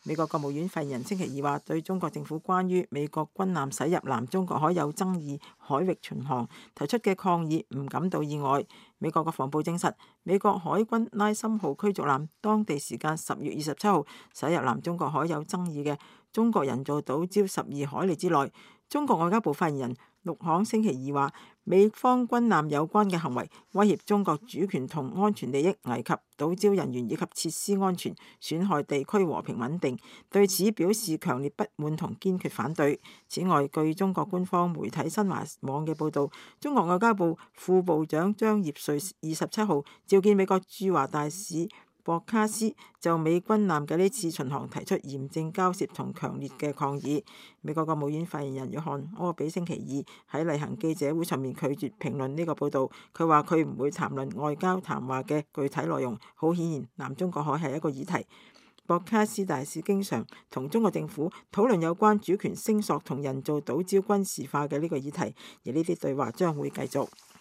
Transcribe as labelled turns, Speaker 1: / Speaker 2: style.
Speaker 1: 美國國務院發言人星期二話，對中國政府關於美國軍艦駛入南中國海有爭議海域巡航提出嘅抗議唔感到意外。美國國防部證實，美國海軍拉森號驅逐艦當地時間10月27號駛入南中國海有爭議嘅中國人造島礁12海里之內。中國外交部發言人陸慷星期二話，美方軍艦有關嘅行為威脅中國主權同安全利益，危及島礁人員以及設施安全，損害地區和平穩定，對此表示強烈不滿同堅決反對。此外，據中國官方媒體新華網嘅報導，中國外交部副部長張業遂27號召見美國駐華大使博卡斯，就美軍艦嘅呢次巡航提出嚴正交涉同強烈嘅抗議。美國國務院發言人約翰柯比星期二喺例行記者會上面拒絕評論呢個報導，佢話佢唔會談論外交談話嘅具體內容。好顯然，南中國海係一個議題。博卡斯大使經常同中國政府討論有關主權聲索同人造島礁軍事化嘅呢個議題，而呢啲對話將會繼續。